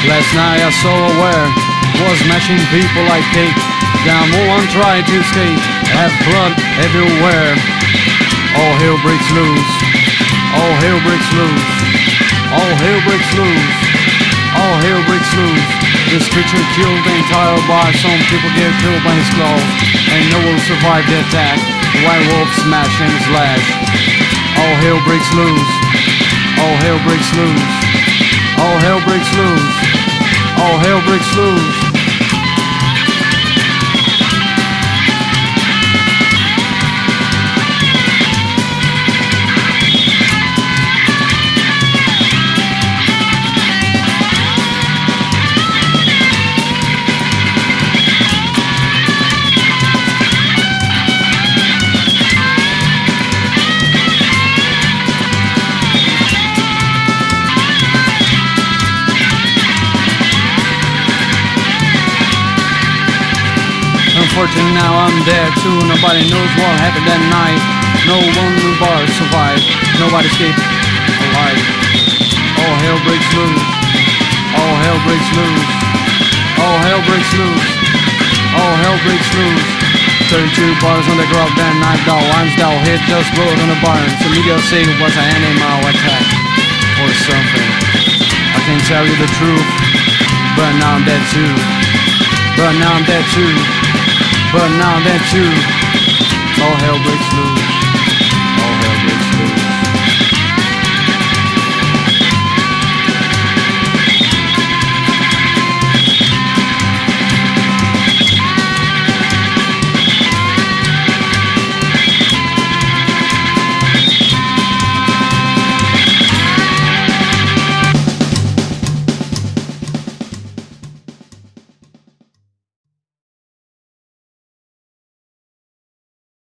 Last night I saw aware was smashing people like cake. Down one tried to escape, have blood everywhere. All hell breaks loose. All hell breaks loose. All hell breaks loose. All hell breaks loose. This creature killed the entire bar. Some people get killed by his claws, and no one survived the attack. The white wolf smash and slash. All hell breaks loose. All hell breaks loose. All hell breaks loose. All hell breaks loose. Unfortunately now I'm dead too. Nobody knows what happened that night. No one in the bar survived. Nobody escaped alive. All hell breaks loose. All hell breaks loose. All hell breaks loose. All hell breaks loose. 32 bars on the ground that night. Thou arms thou hit just blowed on the barn. Some media say it was an animal attack or something. I can't tell you the truth, but now I'm dead too. But now I'm dead too. But now I'm dead too. All hell breaks loose.